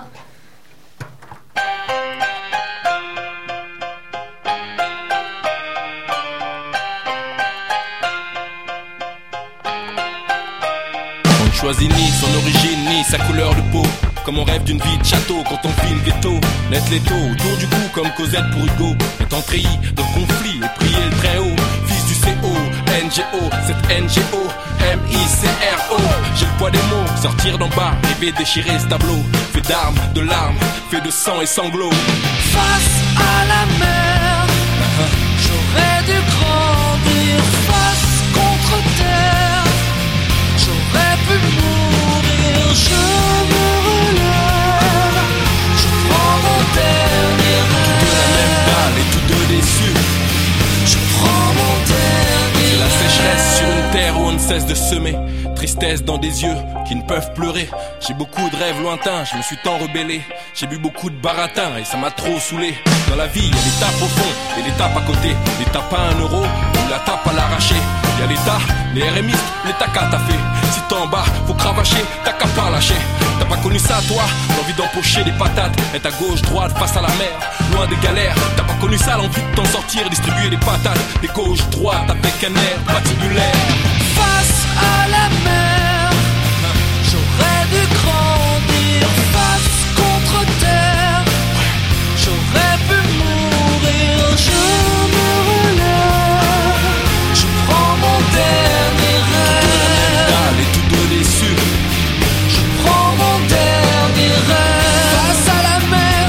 On ne choisit ni son origine ni sa couleur de peau. Comme on rêve d'une vie de château quand on file veto. Net l'étau autour du cou comme Cosette pour Hugo. Étant treillis dans le conflit et prier le très haut. Fils du CO, NGO, cette NGO, MICRO. J'ai le poids des mots, sortir d'en bas, rêver déchirer ce tableau. Fait d'armes, de larmes, fait de sang et sanglots. Face à la mer, j'aurais dû grandir. Face contre terre, j'aurais pu mourir. Je me relève, je prends mon dernier rêve. La même balle et tous deux déçus. Je prends mon dernier rêve. C'est la sécheresse sur une terre où on ne cesse de semer. Tristesse dans des yeux qui ne peuvent pleurer. J'ai beaucoup de rêves lointains, je me suis tant rebellé. J'ai bu beaucoup de baratin et ça m'a trop saoulé. Dans la vie, il y a l'étape au fond et l'étape à côté. L'étape à 1 euro ou la tape à l'arraché. Il y a l'État, les RMistes, l'État qu'a taffé. Si t'es en bas, faut cravacher, t'as qu'à pas lâcher. T'as pas connu ça toi, l'envie d'empocher des patates. Être à gauche, droite, face à la mer, loin des galères. T'as pas connu ça, l'envie de t'en sortir, distribuer des patates. Des gauche, droite, avec un air patibulaire. Face à la mer, j'aurais dû grandir. Face contre terre, j'aurais pu mourir. Je me relève, je prends mon dernier rêve. Et tous deux déçus. Je prends mon dernier rêve. Face à la mer.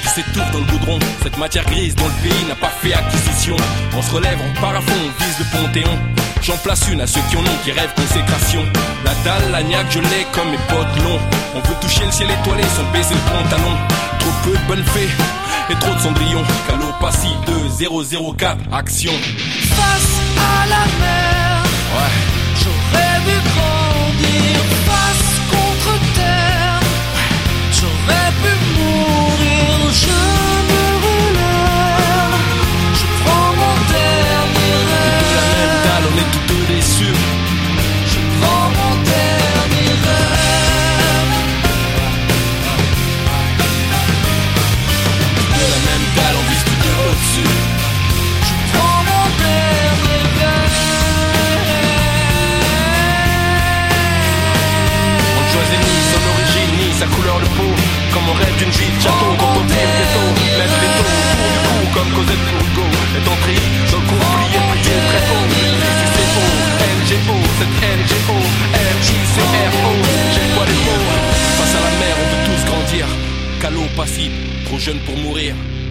qui s'étouffe dans le goudron. Cette matière grise dont le pays n'a pas fait acquisition. On se relève, on part à fond, on vise le Panthéon. J'en place une à ceux qui en ont, qui rêvent consécration. La dalle, la niaque, je l'ai comme mes potes longs. On veut toucher le ciel étoilé sans baisser le pantalon. Trop peu de bonnes fées et trop de cendrillon. Calopassie 2004, action. Face à la mer, ouais. J'aurais dû grandir. Face contre terre, ouais. J'aurais pu mourir. Je me relève, je prends mon dernier rêve. De la même dalle, on est tous deux déçus. Je prends mon dernier rêve. De la même dalle, on vise tous deux au-dessus. Je prends mon dernier rêve. On ne choisit ni son origine, ni sa couleur de peau. Comme on rêve d'une vie de château, quand on tire les taux. Lève les taux, autour du cou, comme Cosette Courgo. Est entrée dans le conflit, et prié très haut. Ici c'est O, NGO, cette NGO, MJCRO. J'ai quoi les mots. Face à la mer, on veut tous grandir. Calot passif, trop jeune pour mourir.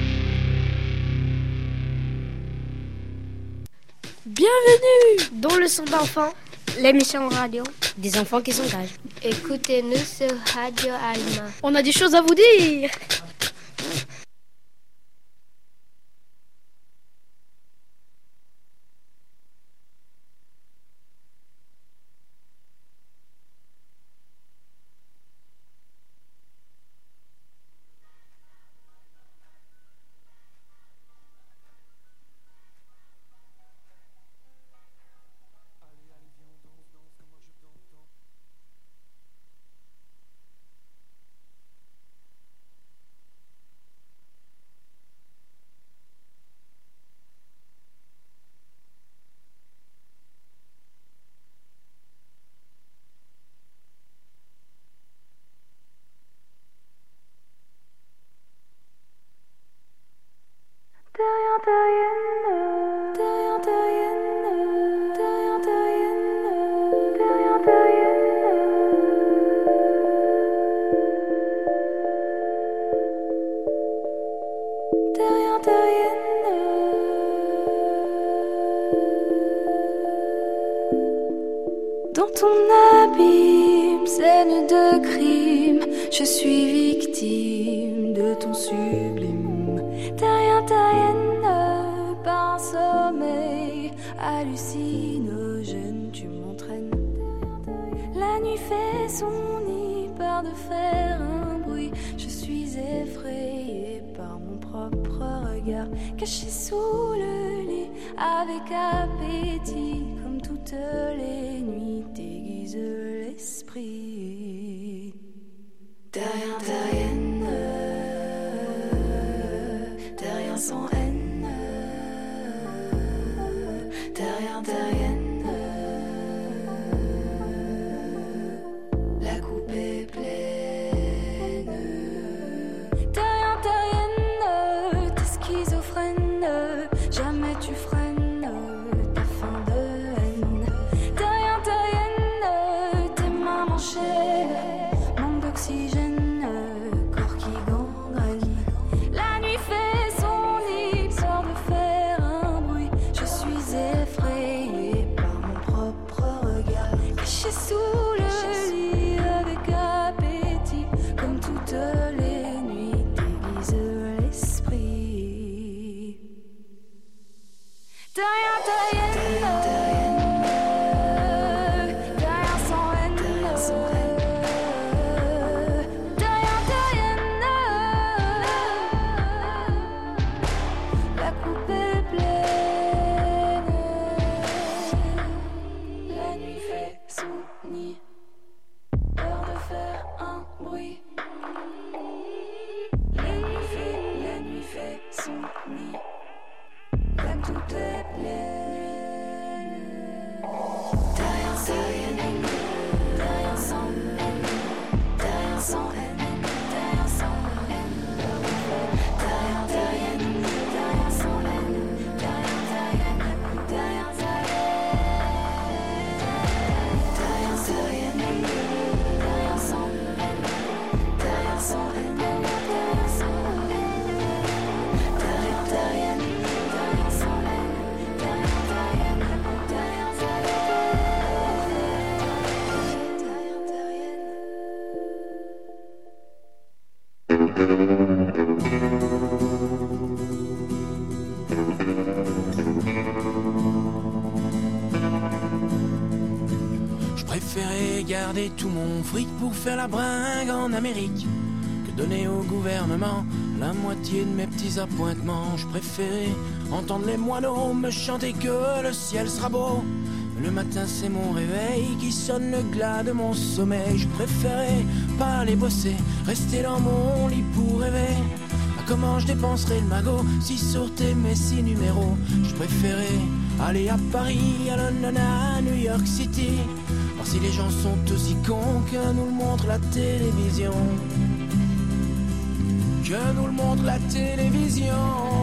Bienvenue dans le son d'enfants, l'émission radio des enfants qui s'engagent. Écoutez-nous sur Radio Alma. On a des choses à vous dire. Dans ton abîme, scène de crime, je suis victime de ton sublime. Derrière ta haine, par un sommeil hallucinogène, tu m'entraînes. La nuit fait son nid, peur de faire un bruit. Je suis effrayée par mon propre regard, caché sous le lit, avec appétit, comme toutes les nuits, t'aiguise l'esprit. Derrière ta haine, derrière son haine, derrière ta haine, la coupe est pleine. Derrière ta haine, t'es schizophrène, jamais tu freines ta fin de haine. Derrière ta haine, tes mains manchées, manque d'oxygène, corps qui gangrène. La nuit fait son nid, Je préférais garder tout mon fric pour faire la bringue en Amérique que donner au gouvernement la moitié de mes petits appointements. Je préférais entendre les moineaux me chanter que le ciel sera beau. Le matin c'est mon réveil qui sonne le glas de mon sommeil. Je préférais pas aller bosser, rester dans mon lit pour rêver à comment je dépenserais le magot si sortaient mes 6 numéros. Je préférais aller à Paris, à London, à New York City, voir si les gens sont aussi cons que nous le montre la télévision. Que nous le montre la télévision.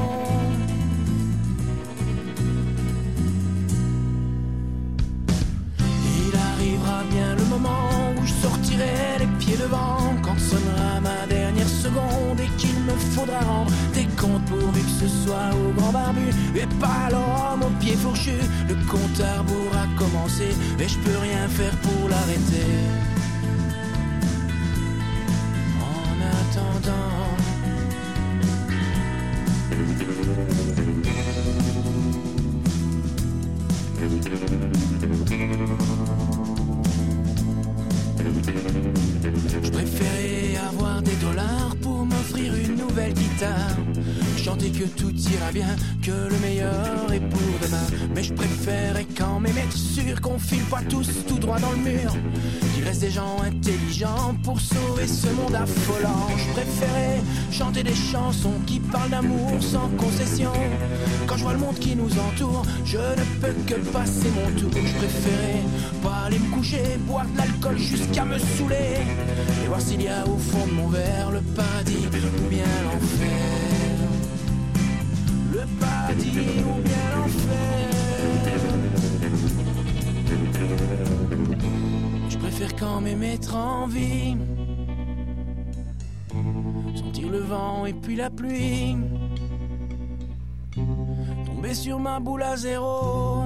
Il arrivera bien le moment où je sortirai les pieds devant, quand sonnera ma dernière seconde et qu'il me faudra rendre des comptes pourvu que ce soit au grand barbu et pas l'homme aux pieds fourchus. Le compte à rebours a commencé et je peux rien faire pour l'arrêter. En attendant, je préférais avoir des dollars pour m'offrir une nouvelle guitare, chanter que tout ira bien, que le meilleur est pour demain. Mais je préférais quand même être sûr qu'on file pas tous tout droit dans le mur, qu'il reste des gens intelligents pour sauver ce monde affolant. Je préférais chanter des chansons qui parlent d'amour sans concession. Quand je vois le monde qui nous entoure, je ne peux que passer mon tour. Je préférais pas aller me coucher, boire de l'alcool jusqu'à me saouler et voir s'il y a au fond de mon verre le paradis ou bien l'enfer. Le paradis ou bien l'enfer. Je préfère quand même être en vie, sentir le vent et puis la pluie, tomber sur ma boule à zéro.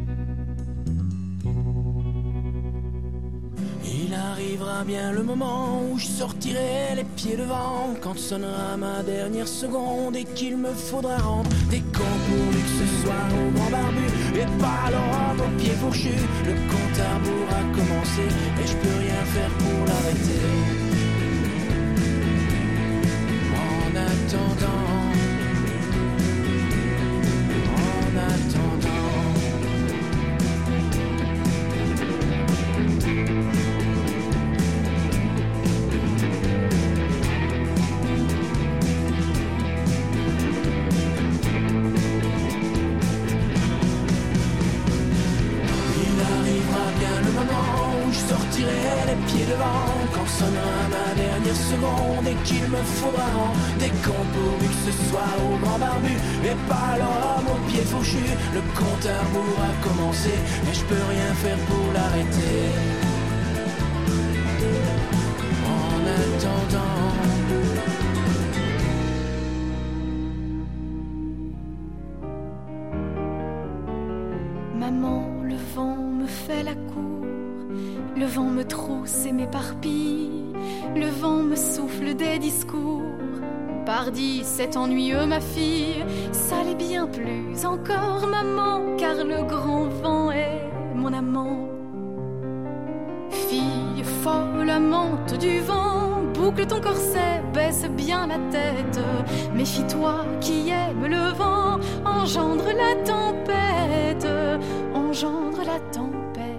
Il arrivera bien le moment où je sortirai les pieds devant, quand sonnera ma dernière seconde et qu'il me faudra rendre des comptes pourvu que ce soit au grand barbu et pas l'homme aux pieds fourchus. Le compte à rebours a commencé et je peux rien faire pour l'arrêter. En attendant, en attendant. Je sortirai les pieds devant, quand sonnera ma dernière seconde et qu'il me faudra rendre des comptes pourvu que ce soit au grand barbu et pas l'homme aux pieds fourchus. Le compte à rebours a commencé et je peux rien faire pour l'arrêter. En attendant, maman, le vent me fait la cour, le vent me trousse et m'éparpille, le vent me souffle des discours. Pardi, c'est ennuyeux ma fille, ça l'est bien plus encore maman, car le grand vent est mon amant. Fille folle, amante du vent, boucle ton corset, baisse bien la tête. Méfie-toi qui aime le vent, engendre la tempête, engendre la tempête.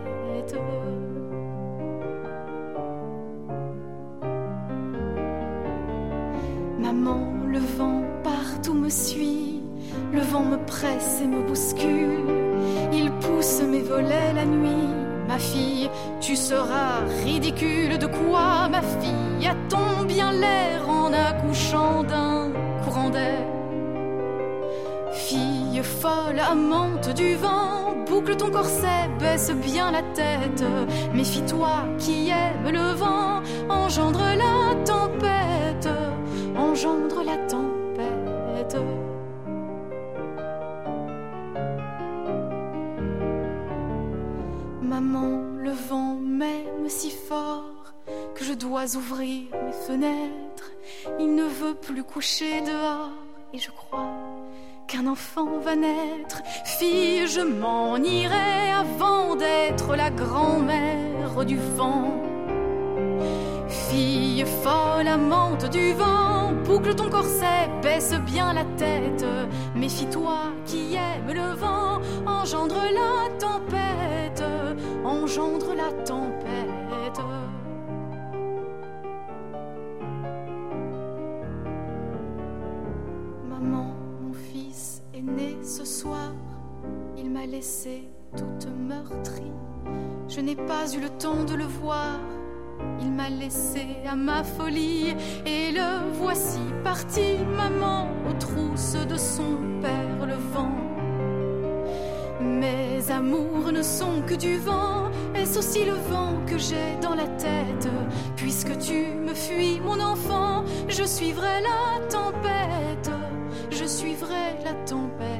Maman, le vent partout me suit, le vent me presse et me bouscule, il pousse mes volets la nuit. Ma fille, tu seras ridicule. De quoi, ma fille, a-t-on bien l'air en accouchant d'un courant d'air? Fille folle, amante du vent, boucle ton corset, baisse bien la tête. Méfie-toi qui aime le vent, engendre la tempête, engendre la tempête. Maman, le vent m'aime si fort que je dois ouvrir mes fenêtres il ne veut plus coucher dehors. Et je crois qu'un enfant va naître. Fille, je m'en irai avant d'être la grand-mère du vent. Fille folle, amante du vent, boucle ton corset, baisse bien la tête. Méfie-toi qui aime le vent, engendre la tempête, engendre la tempête. Maman, mon fils est né ce soir, il m'a laissée toute meurtrie. Je n'ai pas eu le temps de le voir, il m'a laissé à ma folie. Et le voici parti, maman, aux trousses de son père le vent. Mes amours ne sont que du vent, est-ce aussi le vent que j'ai dans la tête? Puisque tu me fuis, mon enfant, je suivrai la tempête, je suivrai la tempête.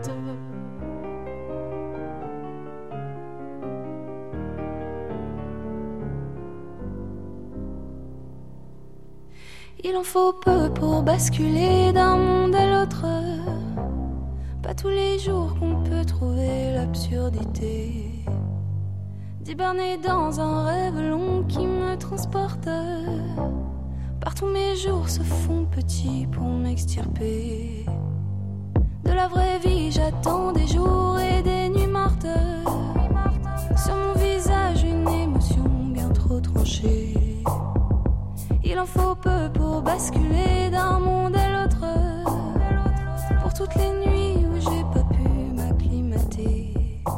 Il en faut peu pour basculer d'un monde à l'autre. Pas tous les jours qu'on peut trouver l'absurdité d'hiberner dans un rêve long qui me transporte. Partout mes jours se font petits pour m'extirper de la vraie vie. J'attends des jours et des nuits mortes. Sur mon visage une émotion bien trop tranchée. Il en faut peu pour basculer d'un monde à l'autre. Pour toutes les nuits où j'ai pas pu m'acclimater.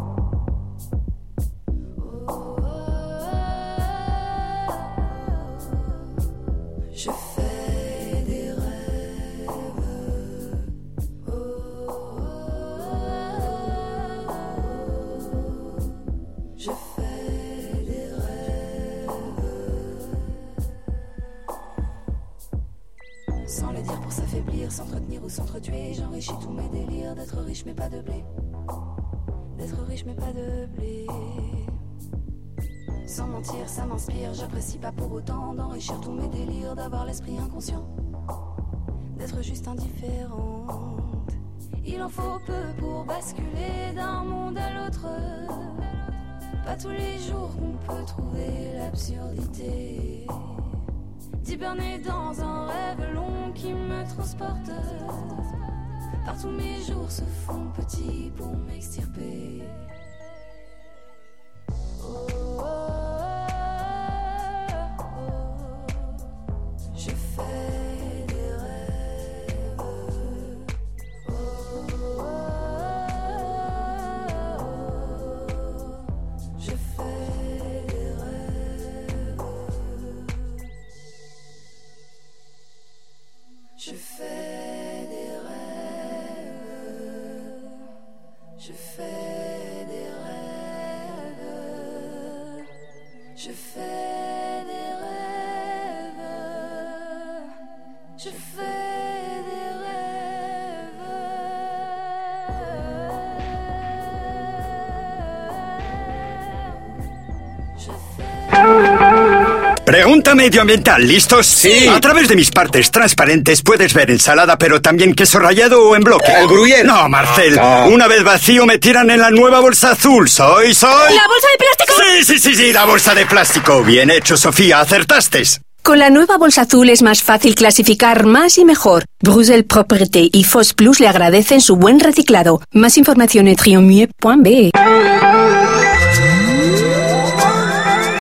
Je fais des rêves. Je fais des rêves. Sans le dire pour s'affaiblir, s'entretenir ou s'entretuer, j'enrichis tous mes délires d'être riche mais pas de blé. D'être riche mais pas de blé. Sans mentir, ça m'inspire, j'apprécie pas pour autant d'enrichir tous mes délires, d'avoir l'esprit inconscient, d'être juste indifférente. Il en faut peu pour basculer d'un monde à l'autre. Pas tous les jours qu'on peut trouver l'absurdité d'hiberner dans un rêve long qui me transporte. Partout mes jours se font petits pour m'extirper. Je fais des rêves. Je fais des rêves. Je fais des rêves. Je fais des rêves. Je fais des rêves. Je fais des rêves. Je fais... Pregunta medioambiental, ¿listos? Sí. A través de mis partes transparentes puedes ver ensalada, pero también queso rallado o en bloque. ¿El gruyere? No, Marcel. No. Una vez vacío me tiran en la nueva bolsa azul. ¿Soy? ¿La bolsa de plástico? Sí, la bolsa de plástico. Bien hecho, Sofía, acertaste. Con la nueva bolsa azul es más fácil clasificar más y mejor. Brussels Propreté y Fos Plus le agradecen su buen reciclado. Más información en triomue.be.